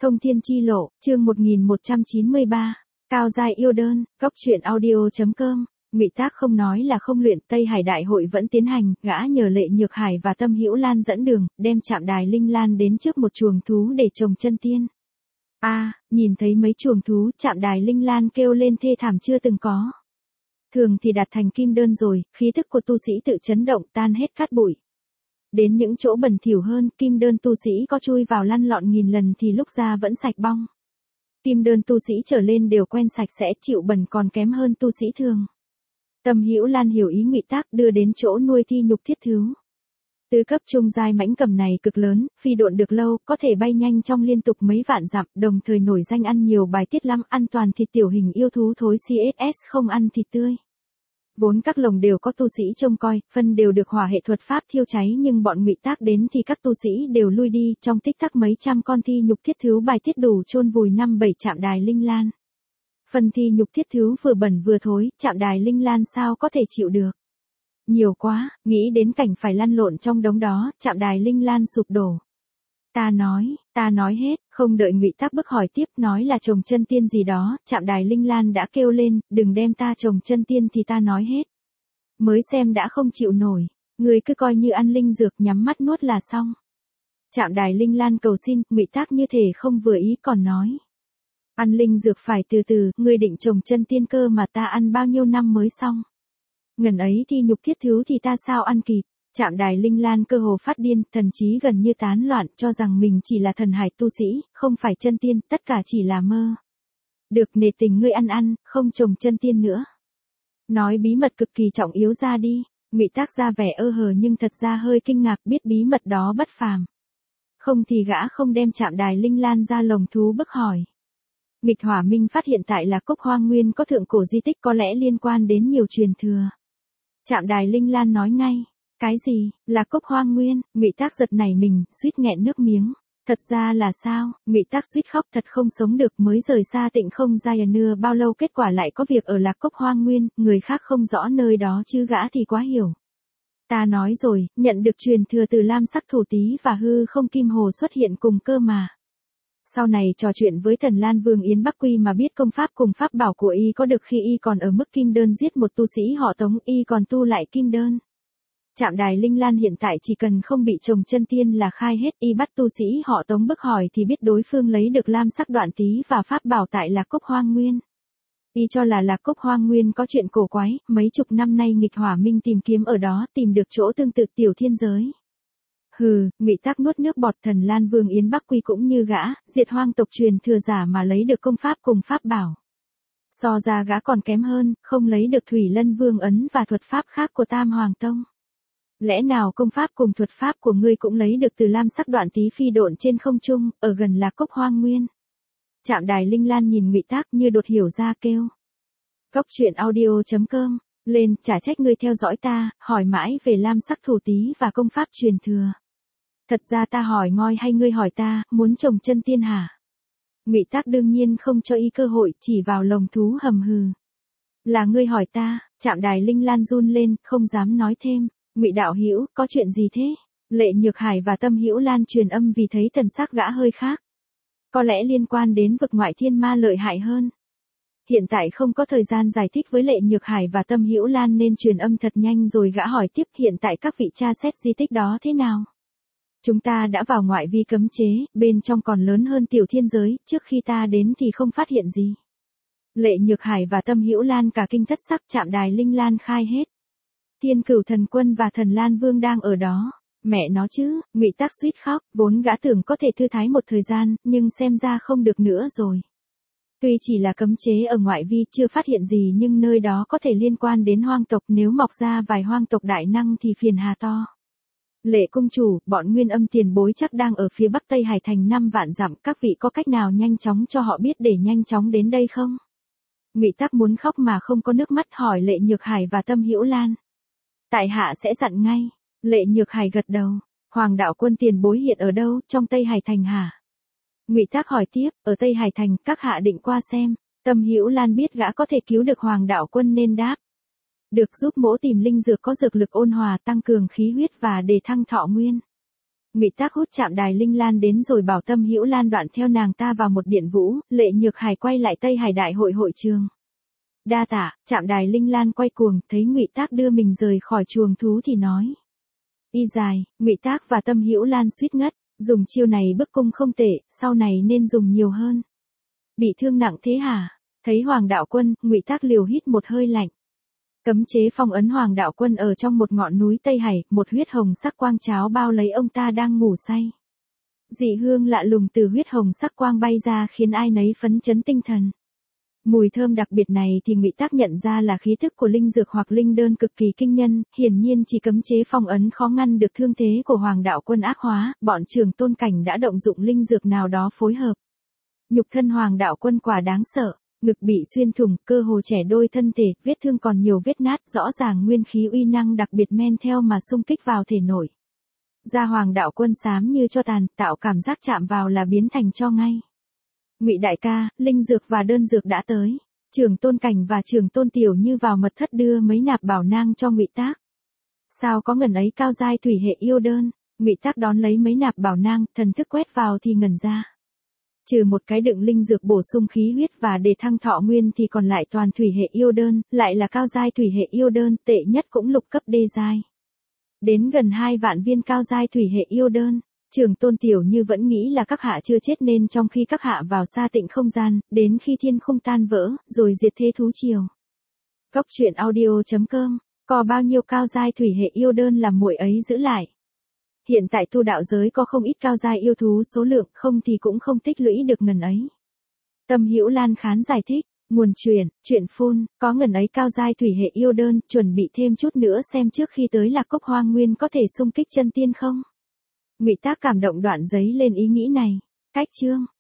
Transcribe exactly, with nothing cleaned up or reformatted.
Thông thiên chi lộ, chương một nghìn một trăm chín mươi ba, Cao giai yêu đơn, góc truyện audio.com. Ngụy Tác không nói là không luyện, Tây Hải Đại hội vẫn tiến hành, gã nhờ Lệ Nhược Hải và Tâm Hữu Lan dẫn đường, đem Trạm Đài Linh Lan đến trước một chuồng thú để trồng chân tiên. A, à, nhìn thấy mấy chuồng thú, Trạm Đài Linh Lan kêu lên thê thảm chưa từng có. Thường thì đạt thành kim đơn rồi, khí tức của tu sĩ tự chấn động, tan hết cát bụi. Đến những chỗ bẩn thỉu hơn, kim đơn tu sĩ có chui vào lăn lọn nghìn lần thì lúc ra vẫn sạch bong. Kim đơn tu sĩ trở lên đều quen sạch sẽ, chịu bẩn còn kém hơn tu sĩ thường. Tâm Hữu Lan hiểu ý Ngụy Tác, đưa đến chỗ nuôi thi nhục thiết thú. Tứ cấp trung giai mãnh cầm này cực lớn, phi độn được lâu, có thể bay nhanh trong liên tục mấy vạn dặm, đồng thời nổi danh ăn nhiều bài tiết lắm, ăn toàn thịt tiểu hình yêu thú thối xê ét ét, không ăn thịt tươi. Vốn các lồng đều có tu sĩ trông coi, phân đều được hỏa hệ thuật pháp thiêu cháy, nhưng bọn Ngụy Tác đến thì các tu sĩ đều lui đi, trong tích tắc mấy trăm con thi nhục thiết thú bài tiết đủ chôn vùi năm bảy Trạm Đài Linh Lan. Phần thi nhục thiết thú vừa bẩn vừa thối, Trạm Đài Linh Lan sao có thể chịu được. Nhiều quá, nghĩ đến cảnh phải lăn lộn trong đống đó, Trạm Đài Linh Lan sụp đổ. Ta nói, ta nói hết, không đợi Ngụy Tác bức hỏi tiếp, nói là trồng chân tiên gì đó, Trạm Đài Linh Lan đã kêu lên, đừng đem ta trồng chân tiên thì ta nói hết. Mới xem đã không chịu nổi, người cứ coi như ăn linh dược, nhắm mắt nuốt là xong. Trạm Đài Linh Lan cầu xin, Ngụy Tác như thể không vừa ý còn nói. Ăn linh dược phải từ từ, ngươi định trồng chân tiên cơ mà ta ăn bao nhiêu năm mới xong. Ngần ấy thì nhục thiết thú thì ta sao ăn kịp. Trạm Đài Linh Lan cơ hồ phát điên, thần trí gần như tán loạn, cho rằng mình chỉ là thần hải tu sĩ, không phải chân tiên, tất cả chỉ là mơ. Được, nể tình ngươi ăn ăn, không trồng chân tiên nữa. Nói bí mật cực kỳ trọng yếu ra đi. Ngụy Tác ra vẻ ơ hờ nhưng thật ra hơi kinh ngạc, biết bí mật đó bất phàm. Không thì gã không đem Trạm Đài Linh Lan ra lồng thú bức hỏi. Nghịch Hỏa Minh phát hiện tại Lạc Cốc Hoang Nguyên có thượng cổ di tích, có lẽ liên quan đến nhiều truyền thừa. Trạm Đài Linh Lan nói ngay. Cái gì, Lạc Cốc Hoang Nguyên? Ngụy Tác giật nảy mình, suýt nghẹn nước miếng. Thật ra là sao? Ngụy Tác suýt khóc, thật không sống được, mới rời xa Tịnh Không Giai nưa bao lâu kết quả lại có việc ở Lạc Cốc Hoang Nguyên, người khác không rõ nơi đó chứ gã thì quá hiểu. Ta nói rồi, nhận được truyền thừa từ Lam Sắc Thổ Tí và Hư Không Kim Hồ xuất hiện cùng cơ mà. Sau này trò chuyện với Thần Lan Vương Yến Bắc Quy mà biết công pháp cùng pháp bảo của y có được khi y còn ở mức kim đơn giết một tu sĩ họ Tống, y còn tu lại kim đơn. Trạm Đài Linh Lan hiện tại chỉ cần không bị trồng chân tiên là khai hết, y bắt tu sĩ họ Tống bức hỏi thì biết đối phương lấy được lam sắc đoạn tí và pháp bảo tại Lạc Cốc Hoang Nguyên. Y cho là Lạc Cốc Hoang Nguyên có chuyện cổ quái, mấy chục năm nay Nghịch Hỏa Minh tìm kiếm ở đó, tìm được chỗ tương tự tiểu thiên giới. Hừ, Ngụy Tác nuốt nước bọt, Thần Lan Vương Yến Bắc Quy cũng như gã, diệt hoang tộc truyền thừa giả mà lấy được công pháp cùng pháp bảo. So ra gã còn kém hơn, không lấy được Thủy Lân Vương ấn và thuật pháp khác của Tam Hoàng Tông. Lẽ nào công pháp cùng thuật pháp của ngươi cũng lấy được từ lam sắc đoạn tí phi độn trên không trung, ở gần Lạc Cốc Hoang Nguyên? Trạm Đài Linh Lan nhìn Ngụy Tác như đột hiểu ra kêu. Góc truyện audio.com, lên, chả trách ngươi theo dõi ta, hỏi mãi về lam sắc thổ tí và công pháp truyền thừa. Thật ra ta hỏi ngoi hay ngươi hỏi ta, muốn trồng chân tiên hả? Ngụy Tác đương nhiên không cho y cơ hội, chỉ vào lồng thú hầm hừ. Là ngươi hỏi ta. Trạm Đài Linh Lan run lên, không dám nói thêm. Ngụy đạo hữu, có chuyện gì thế? Lệ Nhược Hải và Tâm Hữu Lan truyền âm vì thấy thần sắc gã hơi khác. Có lẽ liên quan đến vực ngoại thiên ma lợi hại hơn. Hiện tại không có thời gian giải thích với Lệ Nhược Hải và Tâm Hữu Lan nên truyền âm thật nhanh rồi gã hỏi tiếp, hiện tại các vị tra xét di tích đó thế nào? Chúng ta đã vào ngoại vi cấm chế, bên trong còn lớn hơn tiểu thiên giới, trước khi ta đến thì không phát hiện gì. Lệ Nhược Hải và Tâm Hữu Lan cả kinh thất sắc. Trạm Đài Linh Lan khai hết. Thiên Cửu Thần Quân và Thần Lan Vương đang ở đó. Mẹ nó chứ, Ngụy Tác suýt khóc, vốn gã tưởng có thể thư thái một thời gian, nhưng xem ra không được nữa rồi. Tuy chỉ là cấm chế ở ngoại vi chưa phát hiện gì nhưng nơi đó có thể liên quan đến hoang tộc, nếu mọc ra vài hoang tộc đại năng thì phiền hà to. Lệ công chủ, bọn Nguyên Âm tiền bối chắc đang ở phía bắc Tây Hải thành năm vạn dặm, các vị có cách nào nhanh chóng cho họ biết để nhanh chóng đến đây không? Ngụy Tác muốn khóc mà không có nước mắt, hỏi Lệ Nhược Hải và Tâm Hữu Lan. Tại hạ sẽ dặn ngay. Lệ Nhược Hải gật đầu. Hoàng đạo quân tiền bối hiện ở đâu, trong Tây Hải thành hả? Ngụy Tác hỏi tiếp, ở Tây Hải thành, các hạ định qua xem. Tâm Hữu Lan biết gã có thể cứu được Hoàng đạo quân nên đáp. Được, giúp mỗ tìm linh dược có dược lực ôn hòa, tăng cường khí huyết và đề thăng thọ nguyên. Ngụy Tác hút chạm đài Linh Lan đến rồi bảo Tâm Hữu Lan đoạn theo nàng ta vào một điện vũ, Lệ Nhược Hải quay lại Tây Hải Đại hội hội trường. Đa tạ, chạm đài Linh Lan quay cuồng, thấy Ngụy Tác đưa mình rời khỏi chuồng thú thì nói. Y dài, Ngụy Tác và Tâm Hữu Lan suýt ngất, dùng chiêu này bức cung không tệ, sau này nên dùng nhiều hơn. Bị thương nặng thế hả? Thấy Hoàng Đạo Quân, Ngụy Tác liều hít một hơi lạnh. Cấm chế phong ấn Hoàng Đạo Quân ở trong một ngọn núi Tây Hải, một huyết hồng sắc quang cháo bao lấy ông ta đang ngủ say. Dị hương lạ lùng từ huyết hồng sắc quang bay ra khiến ai nấy phấn chấn tinh thần. Mùi thơm đặc biệt này thì Ngụy Tác nhận ra là khí thức của linh dược hoặc linh đơn cực kỳ kinh nhân, hiển nhiên chỉ cấm chế phong ấn khó ngăn được thương thế của Hoàng Đạo Quân ác hóa, bọn Trường Tôn Cảnh đã động dụng linh dược nào đó phối hợp. Nhục thân Hoàng Đạo Quân quả đáng sợ, ngực bị xuyên thủng, cơ hồ trẻ đôi thân thể, vết thương còn nhiều vết nát, rõ ràng nguyên khí uy năng đặc biệt men theo mà xung kích vào thể nội. Da Hoàng Đạo Quân xám như cho tàn, tạo cảm giác chạm vào là biến thành tro ngay. Ngụy đại ca, linh dược và đơn dược đã tới. Trường Tôn Cảnh và Trường Tôn Tiểu Như vào mật thất đưa mấy nạp bảo nang cho Ngụy Tác. Sao có ngần ấy cao giai thủy hệ yêu đơn? Ngụy Tác đón lấy mấy nạp bảo nang, thần thức quét vào thì ngẩn ra. Trừ một cái đựng linh dược bổ sung khí huyết và để thăng thọ nguyên thì còn lại toàn thủy hệ yêu đơn, lại là cao giai thủy hệ yêu đơn, tệ nhất cũng lục cấp đê giai. Đến gần hai vạn viên cao giai thủy hệ yêu đơn. Trường Tôn Tiểu Như vẫn nghĩ là các hạ chưa chết nên trong khi các hạ vào sa tịnh không gian, đến khi thiên khung tan vỡ, rồi diệt thế thú triều. Cốc truyện audio chấm com, có bao nhiêu cao giai thủy hệ yêu đơn làm muội ấy giữ lại. Hiện tại tu đạo giới có không ít cao giai yêu thú số lượng, không thì cũng không tích lũy được ngần ấy. Tâm Hữu Lan khán giải thích, nguồn truyền, truyện phun, có ngần ấy cao giai thủy hệ yêu đơn, chuẩn bị thêm chút nữa xem trước khi tới Lạc Cốc Hoang Nguyên có thể xung kích chân tiên không. Ngụy Tác cảm động đoạn giấy lên ý nghĩ này. Cách chương